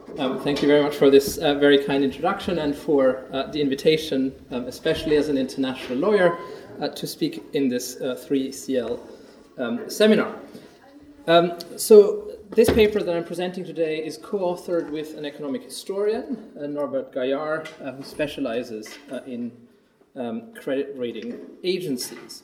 Thank you very much for this very kind introduction and for the invitation, especially as an international lawyer, to speak in this 3CL seminar. So this paper that I'm presenting today is co-authored with an economic historian, Norbert Gaillard, who specializes in credit rating agencies.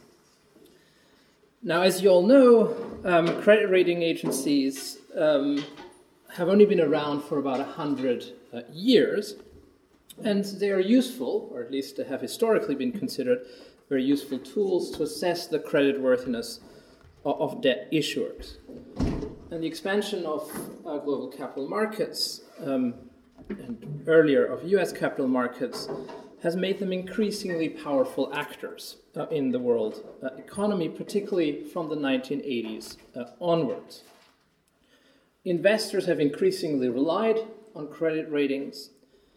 Now, as you all know, credit rating agencies have only been around for about 100 years, and they are useful, or at least they have historically been considered very useful tools to assess the creditworthiness of debt issuers. And the expansion of global capital markets, and earlier of US capital markets, has made them increasingly powerful actors in the world economy, particularly from the 1980s onwards. Investors have increasingly relied on credit ratings,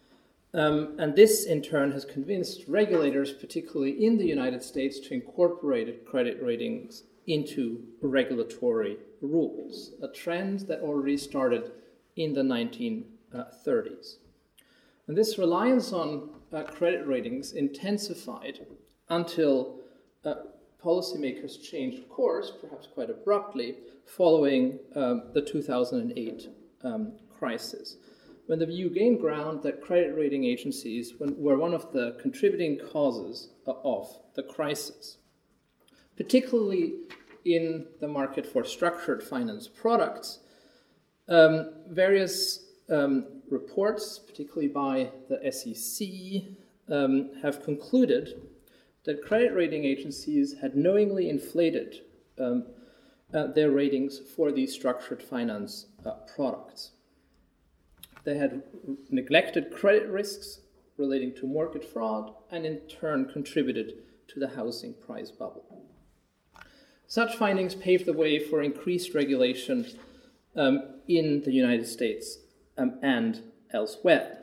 and this in turn has convinced regulators, particularly in the United States, to incorporate credit ratings into regulatory rules, a trend that already started in the 1930s. And this reliance on credit ratings intensified until policymakers changed course, perhaps quite abruptly, following the 2008 crisis, when the view gained ground that credit rating agencies were one of the contributing causes of the crisis, particularly in the market for structured finance products. Various reports, particularly by the SEC, have concluded that credit rating agencies had knowingly inflated their ratings for these structured finance products. They had neglected credit risks relating to mortgage fraud and in turn contributed to the housing price bubble. Such findings paved the way for increased regulation in the United States and elsewhere.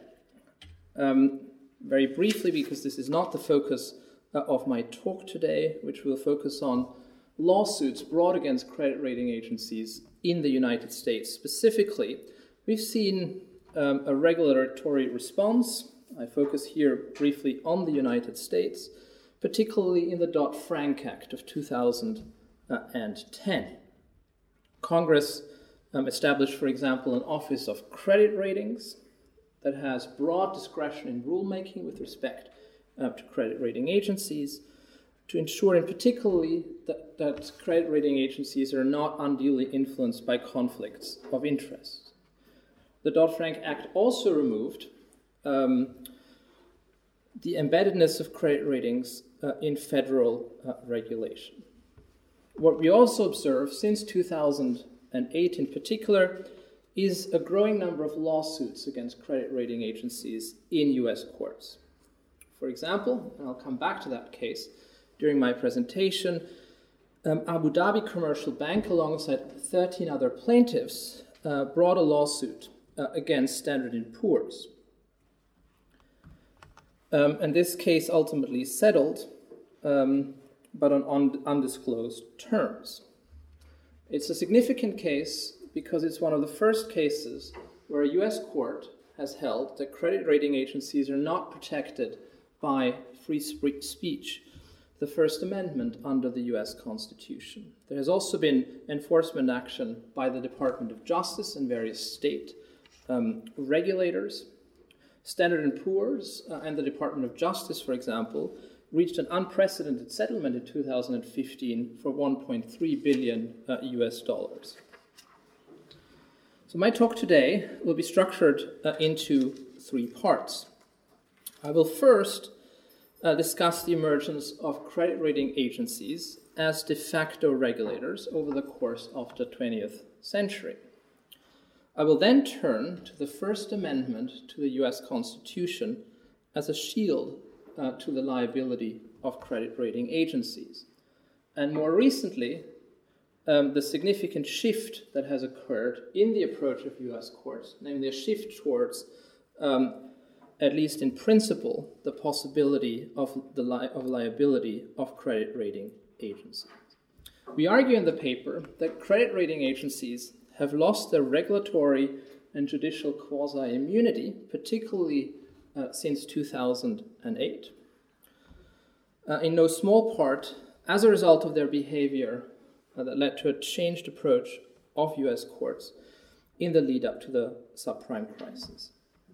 Very briefly, because this is not the focus of my talk today, which will focus on lawsuits brought against credit rating agencies in the United States. Specifically, we've seen a regulatory response. I focus here briefly on the United States, particularly in the Dodd-Frank Act of 2010. Congress established, for example, an Office of Credit Ratings that has broad discretion in rulemaking with respect to credit rating agencies, to ensure in particularly that credit rating agencies are not unduly influenced by conflicts of interest. The Dodd-Frank Act also removed the embeddedness of credit ratings in federal regulation. What we also observe since 2008 in particular is a growing number of lawsuits against credit rating agencies in US courts. For example, and I'll come back to that case during my presentation, Abu Dhabi Commercial Bank, alongside 13 other plaintiffs, brought a lawsuit against Standard & Poor's. And this case ultimately settled, but on undisclosed terms. It's a significant case because it's one of the first cases where a US court has held that credit rating agencies are not protected by free speech, the First Amendment under the US Constitution. There has also been enforcement action by the Department of Justice and various state regulators. Standard & Poor's and the Department of Justice, for example, reached an unprecedented settlement in 2015 for $1.3 billion US dollars. So my talk today will be structured into three parts. I will first discuss the emergence of credit rating agencies as de facto regulators over the course of the 20th century. I will then turn to the First Amendment to the US Constitution as a shield to the liability of credit rating agencies. And more recently, the significant shift that has occurred in the approach of US courts, namely a shift towards at least in principle, the possibility of liability of credit rating agencies. We argue in the paper that credit rating agencies have lost their regulatory and judicial quasi-immunity, particularly since 2008, in no small part as a result of their behavior that led to a changed approach of US courts in the lead up to the subprime crisis.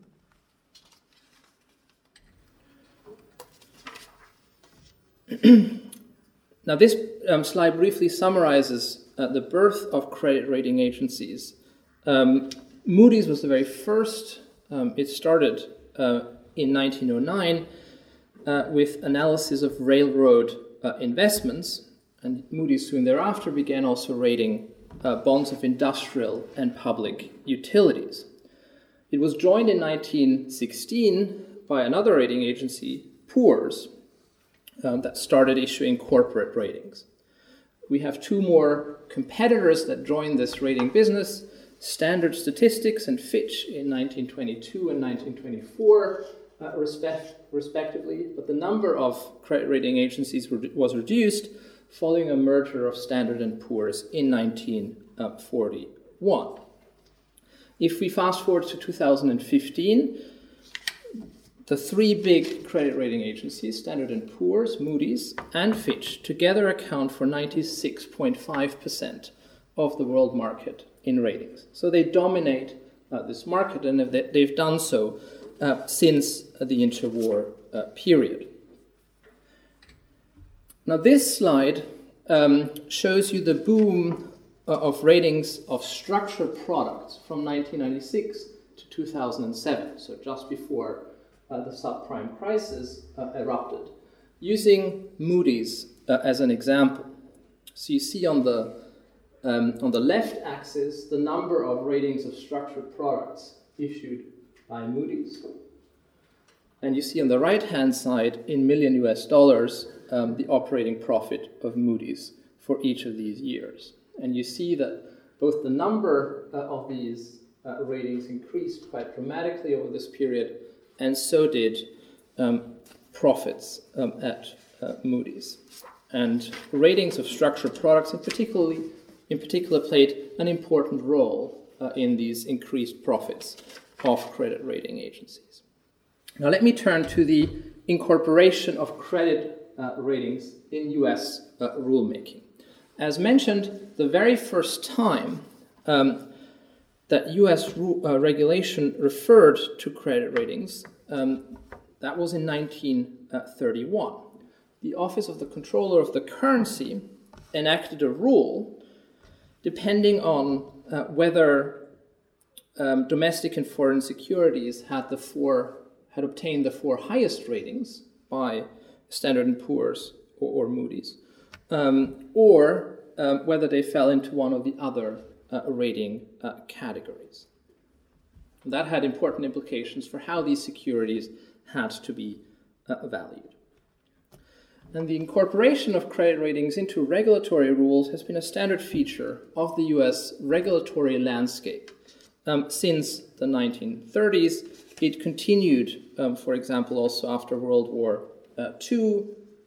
Now, this slide briefly summarizes the birth of credit rating agencies. Moody's was the very first. It started in 1909 with analysis of railroad investments, and Moody's soon thereafter began also rating bonds of industrial and public utilities. It was joined in 1916 by another rating agency, Poor's, that started issuing corporate ratings. We have two more competitors that joined this rating business, Standard Statistics and Fitch in 1922 and 1924, respectively, but the number of credit rating agencies was reduced following a merger of Standard and Poor's in 1941. If we fast forward to 2015, the three big credit rating agencies, Standard & Poor's, Moody's, and Fitch, together account for 96.5% of the world market in ratings. So they dominate this market, and they've done so since the interwar period. Now, this slide shows you the boom of ratings of structured products from 1996 to 2007, so just before the subprime crisis erupted, using Moody's as an example. So you see on the left axis the number of ratings of structured products issued by Moody's, and you see on the right-hand side in million US dollars the operating profit of Moody's for each of these years. And you see that both the number of these ratings increased quite dramatically over this period, and so did profits at Moody's. And ratings of structured products in particular played an important role in these increased profits of credit rating agencies. Now let me turn to the incorporation of credit ratings in US rulemaking. As mentioned, the very first time that US regulation referred to credit ratings, that was in 1931. The Office of the Comptroller of the Currency enacted a rule depending on whether domestic and foreign securities had obtained the four highest ratings by Standard & Poor's or Moody's, or whether they fell into one of the other rating categories. That had important implications for how these securities had to be valued. And the incorporation of credit ratings into regulatory rules has been a standard feature of the US regulatory landscape since the 1930s. It continued, for example, also after World War II,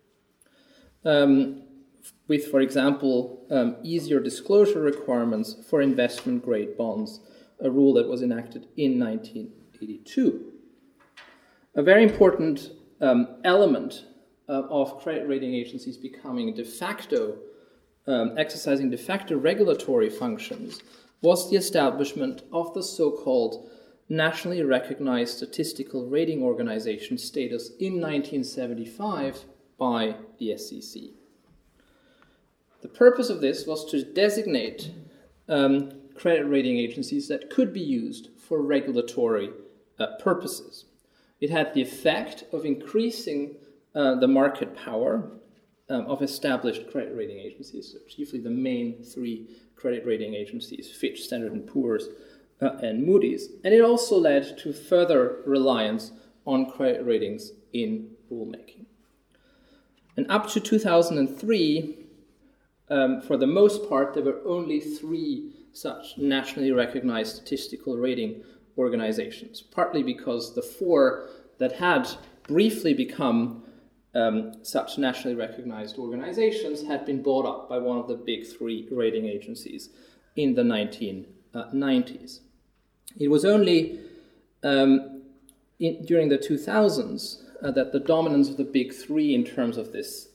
with, for example, easier disclosure requirements for investment-grade bonds, a rule that was enacted in 1982. A very important element of credit rating agencies becoming exercising de facto regulatory functions was the establishment of the so-called nationally recognized statistical rating organization status in 1975 by the SEC. The purpose of this was to designate credit rating agencies that could be used for regulatory purposes. It had the effect of increasing the market power of established credit rating agencies, so chiefly the main three credit rating agencies, Fitch, Standard & Poor's, and Moody's. And it also led to further reliance on credit ratings in rulemaking. And up to 2003, for the most part, there were only three such nationally recognized statistical rating organizations, partly because the four that had briefly become such nationally recognized organizations had been bought up by one of the big three rating agencies in the 1990s. It was only during the 2000s that the dominance of the big three in terms of this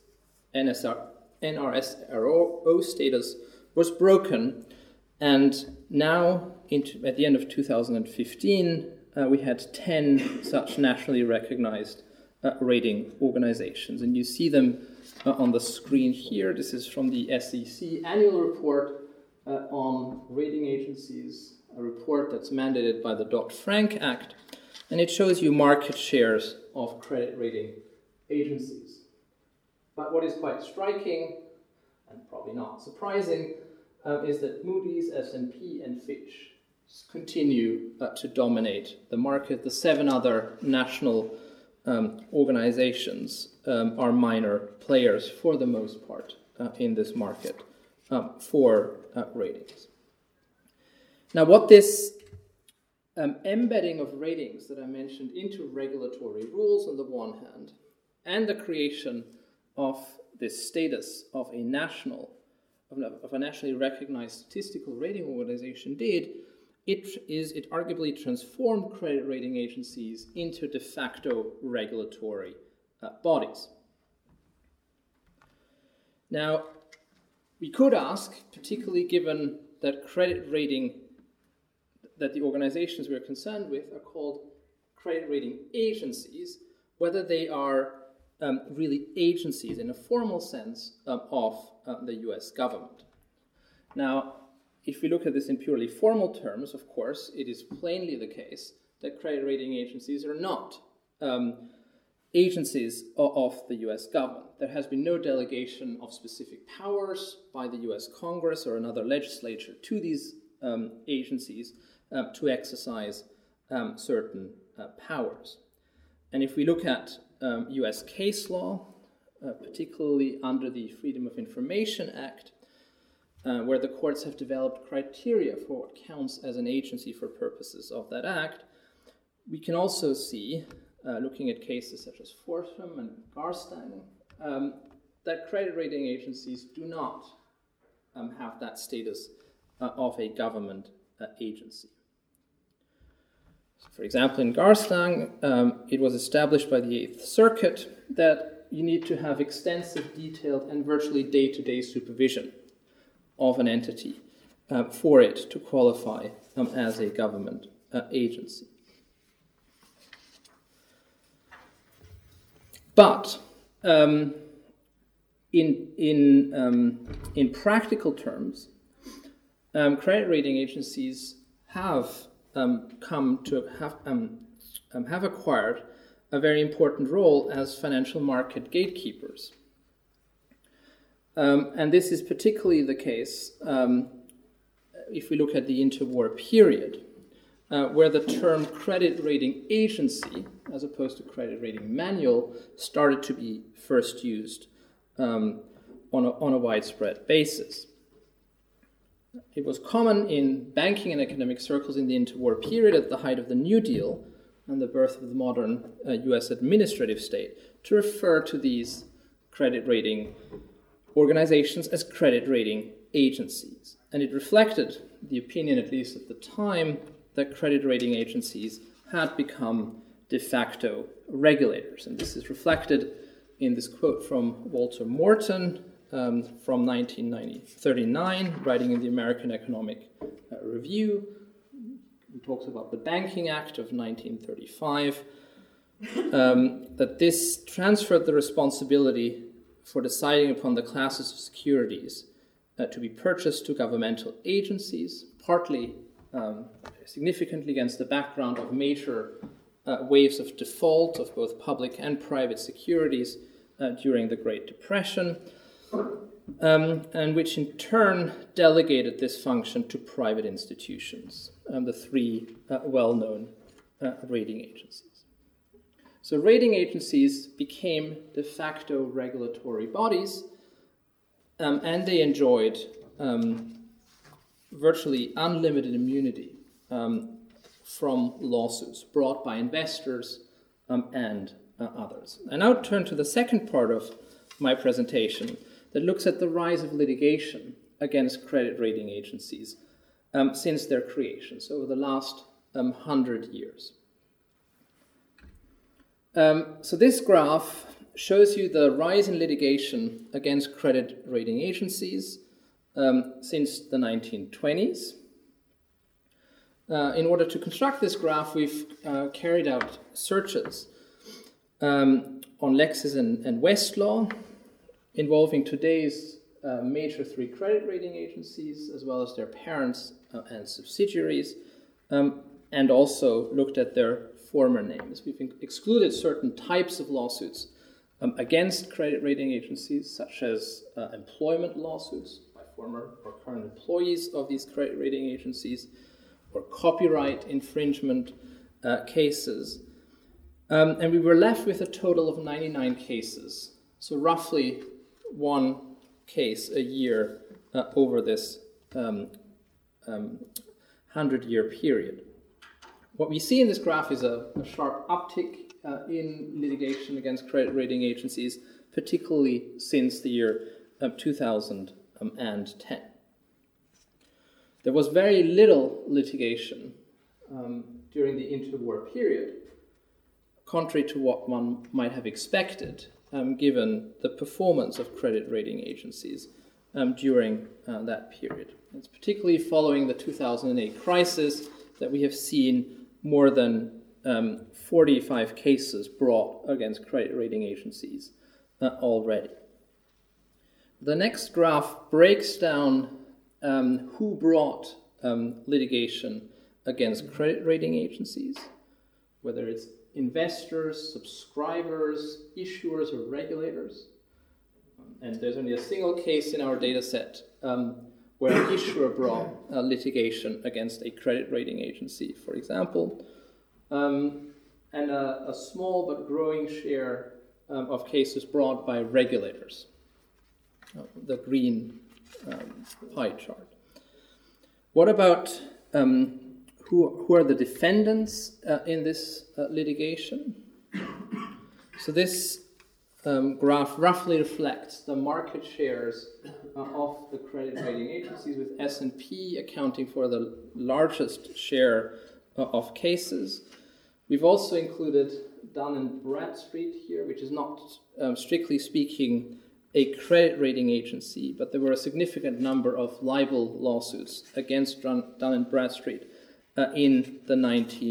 NRSRO status was broken, and now at the end of 2015 we had 10 such nationally recognized rating organizations, and you see them on the screen here. This is from the SEC annual report on rating agencies, a report that's mandated by the Dodd-Frank Act, and it shows you market shares of credit rating agencies. But what is quite striking, and probably not surprising, is that Moody's, S&P, and Fitch continue to dominate the market. The 7 other national organizations are minor players for the most part in this market for ratings. Now, what this embedding of ratings that I mentioned into regulatory rules on the one hand, and the creation of this status of a nationally recognized statistical rating organization did, it arguably transformed credit rating agencies into de facto regulatory bodies. Now, we could ask, particularly given that credit rating, that the organizations we're concerned with are called credit rating agencies, whether they are really agencies in a formal sense of the US government. Now, if we look at this in purely formal terms, of course, it is plainly the case that credit rating agencies are not agencies of the US government. There has been no delegation of specific powers by the US Congress or another legislature to these agencies to exercise certain powers. And if we look at US case law, particularly under the Freedom of Information Act, where the courts have developed criteria for what counts as an agency for purposes of that act, we can also see, looking at cases such as Fortham and Garstang, that credit rating agencies do not have that status of a government agency. So for example, in Garstang, it was established by the Eighth Circuit that you need to have extensive, detailed, and virtually day-to-day supervision of an entity for it to qualify as a government agency. But in practical terms, credit rating agencies have come to have acquired a very important role as financial market gatekeepers. And this is particularly the case if we look at the interwar period, where the term credit rating agency, as opposed to credit rating manual, started to be first used on a widespread basis. It was common in banking and academic circles in the interwar period at the height of the New Deal and the birth of the modern US administrative state to refer to these credit rating organizations as credit rating agencies. And it reflected the opinion, at least at the time, that credit rating agencies had become de facto regulators. And this is reflected in this quote from Walter Morton from 1939, writing in the American Economic Review. He talks about the Banking Act of 1935, that this transferred the responsibility for deciding upon the classes of securities to be purchased to governmental agencies, partly significantly against the background of major waves of default of both public and private securities during the Great Depression, and which in turn delegated this function to private institutions, the 3 well-known rating agencies. So rating agencies became de facto regulatory bodies, and they enjoyed virtually unlimited immunity from lawsuits brought by investors and others. I now turn to the second part of my presentation that looks at the rise of litigation against credit rating agencies since their creation, so over the last 100 years. So this graph shows you the rise in litigation against credit rating agencies since the 1920s. In order to construct this graph, we've carried out searches on Lexis and Westlaw involving today's major three credit rating agencies, as well as their parents and subsidiaries, and also looked at their former names. We've excluded certain types of lawsuits against credit rating agencies, such as employment lawsuits by former or current employees of these credit rating agencies, or copyright infringement cases. And we were left with a total of 99 cases, so roughly one case a year over this 100-year period. What we see in this graph is a sharp uptick in litigation against credit rating agencies, particularly since the year 2010. There was very little litigation during the interwar period, contrary to what one might have expected, given the performance of credit rating agencies during that period. It's particularly following the 2008 crisis that we have seen more than 45 cases brought against credit rating agencies already. The next graph breaks down who brought litigation against credit rating agencies, whether it's investors, subscribers, issuers, or regulators. And there's only a single case in our data set where an issuer brought litigation against a credit rating agency, for example, and a small but growing share of cases brought by regulators, the green pie chart. What about who are the defendants in this litigation? So this graph roughly reflects the market shares of the credit rating agencies, with S&P accounting for the largest share of cases. We've also included Dun & Bradstreet here, which is not strictly speaking a credit rating agency, but there were a significant number of libel lawsuits against Dun & Bradstreet in the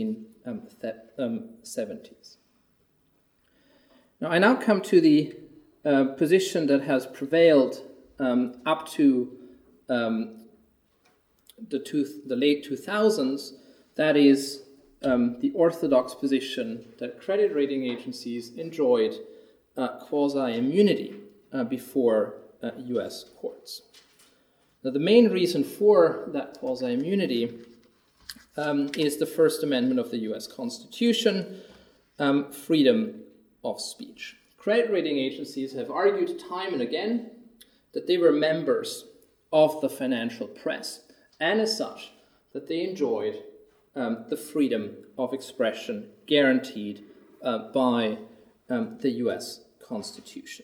1970s. Now, I now come to the position that has prevailed up to the late 2000s, that is the orthodox position that credit rating agencies enjoyed quasi-immunity before US courts. Now, the main reason for that quasi-immunity is the First Amendment of the US Constitution, freedom of speech. Credit rating agencies have argued time and again that they were members of the financial press, and as such, that they enjoyed the freedom of expression guaranteed by the US Constitution.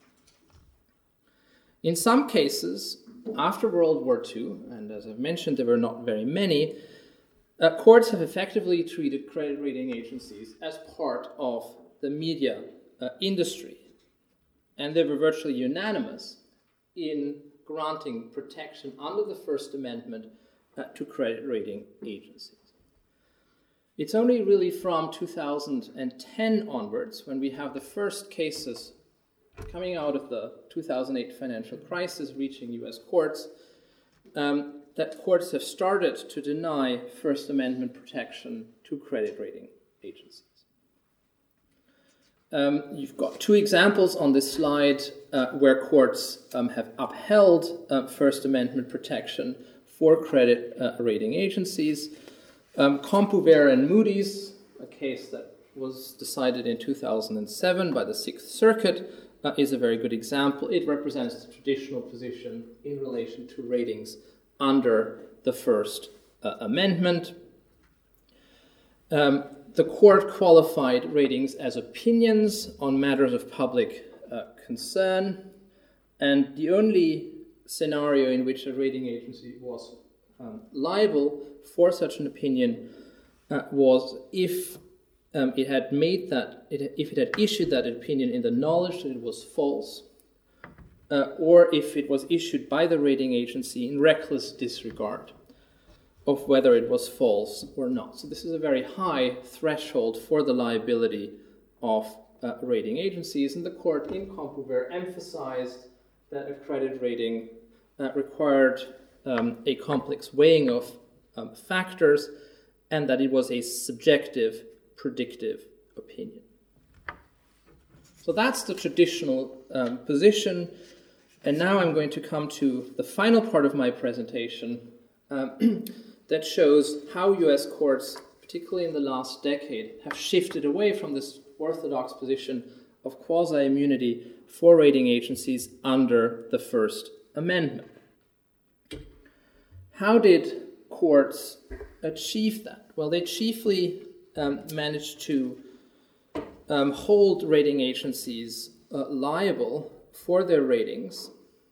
In some cases, after World War II, and as I've mentioned, there were not very many, courts have effectively treated credit rating agencies as part of the media industry, and they were virtually unanimous in granting protection under the First Amendment to credit rating agencies. It's only really from 2010 onwards, when we have the first cases coming out of the 2008 financial crisis reaching US courts, that courts have started to deny First Amendment protection to credit rating agencies. You've got two examples on this slide where courts have upheld First Amendment protection for credit rating agencies. Compuware and Moody's, a case that was decided in 2007 by the Sixth Circuit, is a very good example. It represents the traditional position in relation to ratings under the First Amendment. The court qualified ratings as opinions on matters of public concern, and the only scenario in which a rating agency was liable for such an opinion was if it had issued that opinion in the knowledge that it was false, or if it was issued by the rating agency in reckless disregard of whether it was false or not. So this is a very high threshold for the liability of rating agencies, and the court in Compuware emphasized that a credit rating required a complex weighing of factors, and that it was a subjective, predictive opinion. So that's the traditional position, and now I'm going to come to the final part of my presentation that shows how US courts, particularly in the last decade, have shifted away from this orthodox position of quasi-immunity for rating agencies under the First Amendment. How did courts achieve that? Well, they chiefly managed to hold rating agencies liable for their ratings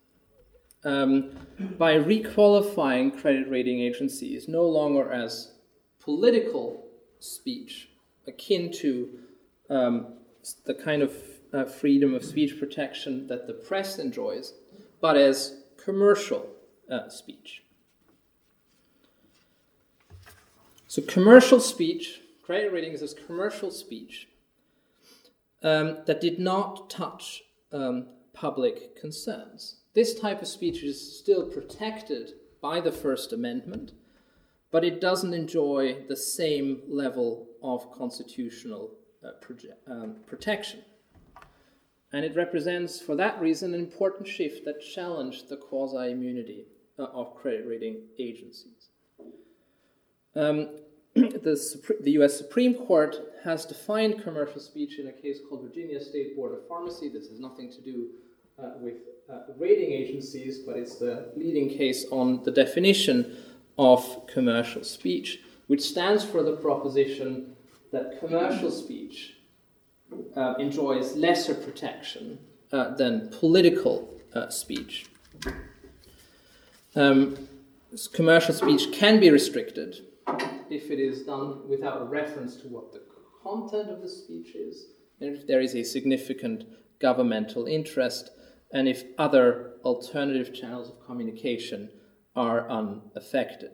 by requalifying credit rating agencies no longer as political speech, akin to the kind of freedom of speech protection that the press enjoys, but as commercial speech. So commercial speech, credit ratings as commercial speech that did not touch public concerns. This type of speech is still protected by the First Amendment, but it doesn't enjoy the same level of constitutional protection. And it represents, for that reason, an important shift that challenged the quasi-immunity of credit rating agencies. The U.S. Supreme Court has defined commercial speech in a case called Virginia State Board of Pharmacy. This has nothing to do with rating agencies, but it's the leading case on the definition of commercial speech, which stands for the proposition that commercial speech enjoys lesser protection than political speech. Commercial speech can be restricted if it is done without a reference to what the content of the speech is, and if there is a significant governmental interest, and if other alternative channels of communication are unaffected.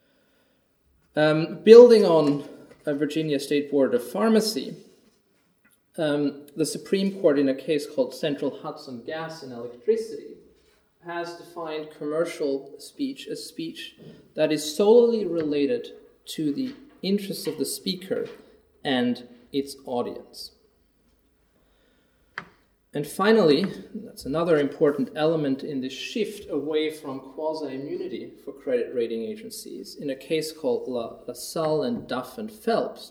Building on a Virginia State Board of Pharmacy, the Supreme Court in a case called Central Hudson Gas and Electricity has defined commercial speech as speech that is solely related to the interests of the speaker and its audience. And finally, that's another important element in this shift away from quasi-immunity for credit rating agencies, in a case called LaSalle and Duff and Phelps.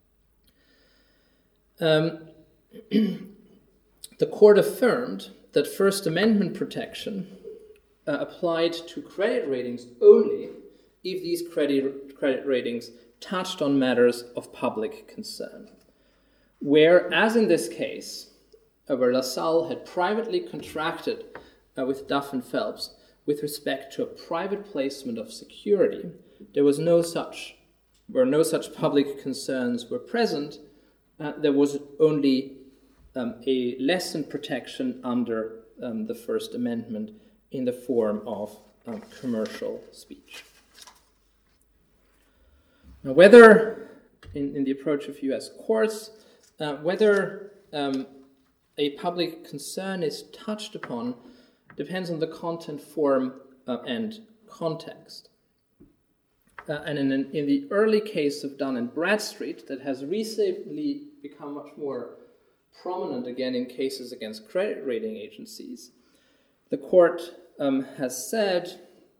The court affirmed that First Amendment protection applied to credit ratings only if these credit ratings touched on matters of public concern. Where, as in this case, where LaSalle had privately contracted with Duff and Phelps with respect to a private placement of security, where no such public concerns were present, there was only a lessened protection under the First Amendment in the form of commercial speech. Now, whether, in the approach of US courts, whether a public concern is touched upon depends on the content, form, and context. And in the early case of Dun & Bradstreet, that has recently become much more prominent again in cases against credit rating agencies, the court has said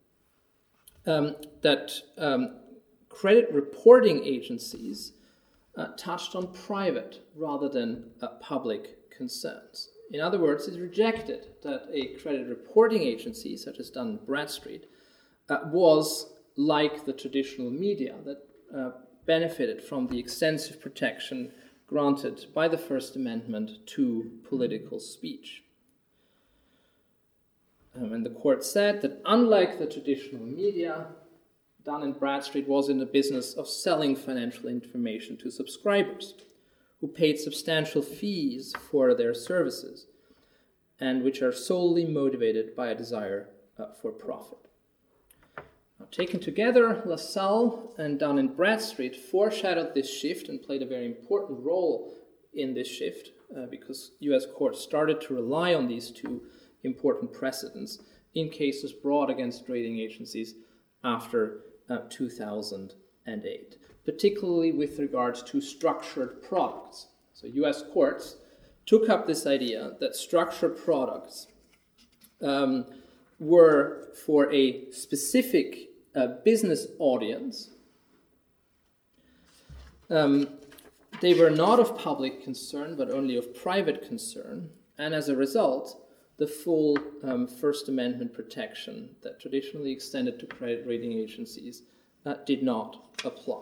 that credit reporting agencies touched on private rather than public concerns. In other words, it rejected that a credit reporting agency, such as Dun & Bradstreet, was like the traditional media that benefited from the extensive protection granted by the First Amendment to political speech. And the court said that unlike the traditional media, Dun & Bradstreet was in the business of selling financial information to subscribers who paid substantial fees for their services and which are solely motivated by a desire for profit. Now, taken together, LaSalle and Dun & Bradstreet foreshadowed this shift and played a very important role in this shift because U.S. courts started to rely on these two important precedents in cases brought against rating agencies after 2008, particularly with regards to structured products. So U.S. courts took up this idea that structured products were for a specific business audience. They were not of public concern, but only of private concern, and as a result, the full First Amendment protection that traditionally extended to credit rating agencies did not apply.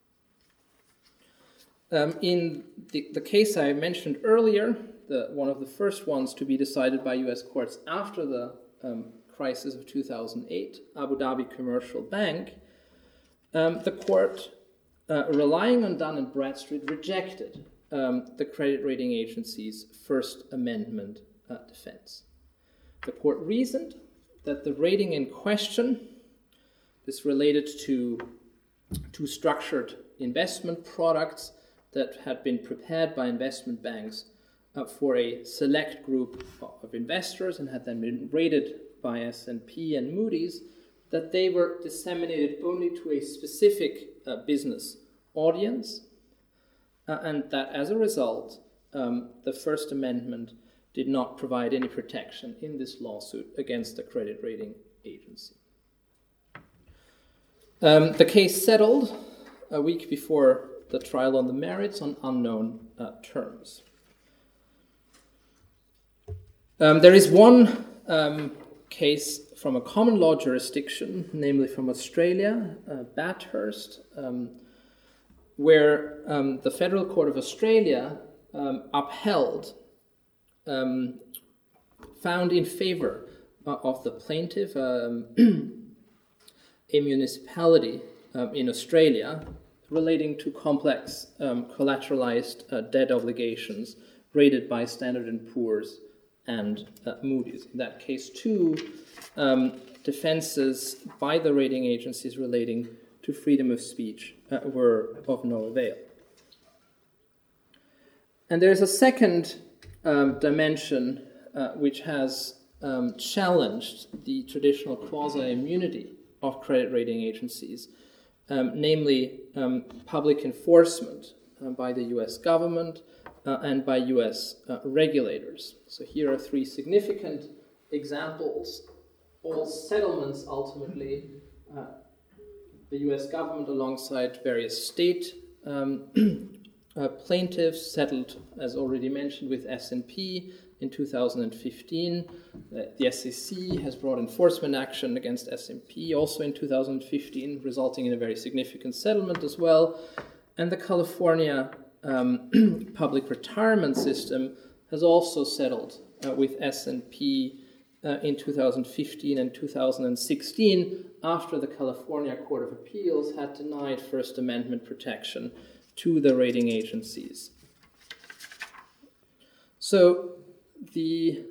In the case I mentioned earlier, one of the first ones to be decided by U.S. courts after the crisis of 2008, Abu Dhabi Commercial Bank, the court, relying on Dun & Bradstreet, rejected the credit rating agency's First Amendment defense. The court reasoned that the rating in question, this related to structured investment products that had been prepared by investment banks for a select group of investors and had then been rated by S&P and Moody's, that they were disseminated only to a specific business audience, and that as a result, the First Amendment did not provide any protection in this lawsuit against the credit rating agency. The case settled a week before the trial on the merits on unknown terms. There is one case from a common law jurisdiction, namely from Australia, Bathurst, where the Federal Court of Australia upheld, found in favor of the plaintiff, a municipality in Australia relating to complex collateralized debt obligations rated by Standard & Poor's and Moody's. In that case, too, defenses by the rating agencies relating to freedom of speech were of no avail. And there's a second dimension which has challenged the traditional quasi-immunity of credit rating agencies, namely public enforcement by the U.S. government and by U.S. regulators. So here are three significant examples, all settlements ultimately. The U.S. government alongside various state plaintiffs settled, as already mentioned, with S&P in 2015. The SEC has brought enforcement action against S&P also in 2015, resulting in a very significant settlement as well. And the California public retirement system has also settled with S&P in 2015 and 2016 after the California Court of Appeals had denied First Amendment protection to the rating agencies. So the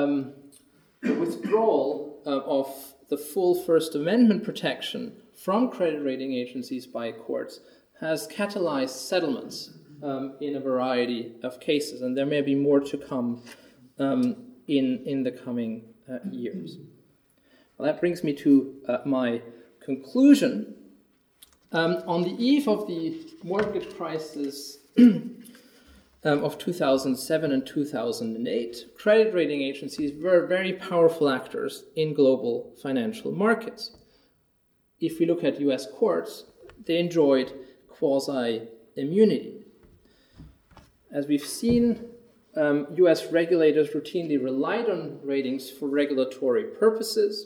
withdrawal of the full First Amendment protection from credit rating agencies by courts has catalyzed settlements in a variety of cases, and there may be more to come in the coming years. Well, that brings me to my conclusion. On the eve of the mortgage crisis of 2007 and 2008, credit rating agencies were very powerful actors in global financial markets. If we look at US courts, they enjoyed quasi-immunity. As we've seen, US regulators routinely relied on ratings for regulatory purposes,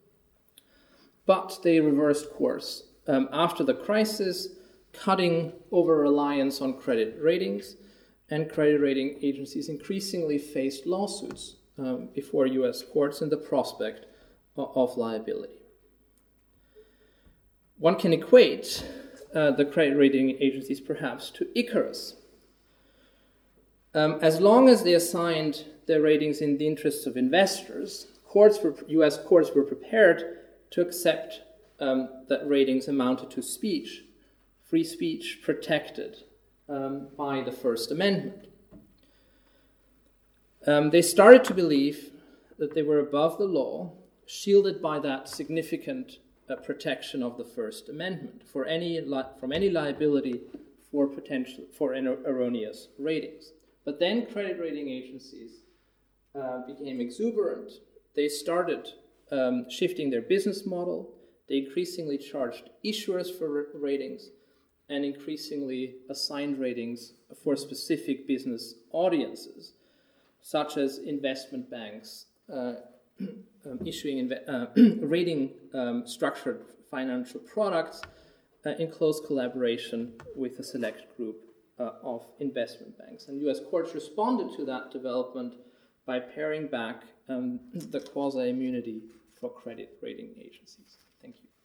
but they reversed course after the crisis, cutting over-reliance on credit ratings, and credit rating agencies increasingly faced lawsuits before US courts in the prospect of liability. One can equate the credit rating agencies perhaps to Icarus. As long as they assigned their ratings in the interests of investors, U.S. courts were prepared to accept that ratings amounted to speech, free speech protected by the First Amendment. They started to believe that they were above the law, shielded by that significant protection of the First Amendment from any liability for erroneous ratings. But then credit rating agencies became exuberant. They started shifting their business model. They increasingly charged issuers for ratings and increasingly assigned ratings for specific business audiences, such as investment banks issuing rating structured financial products in close collaboration with a select group of investment banks. And U.S. courts responded to that development by paring back the quasi-immunity for credit rating agencies. Thank you.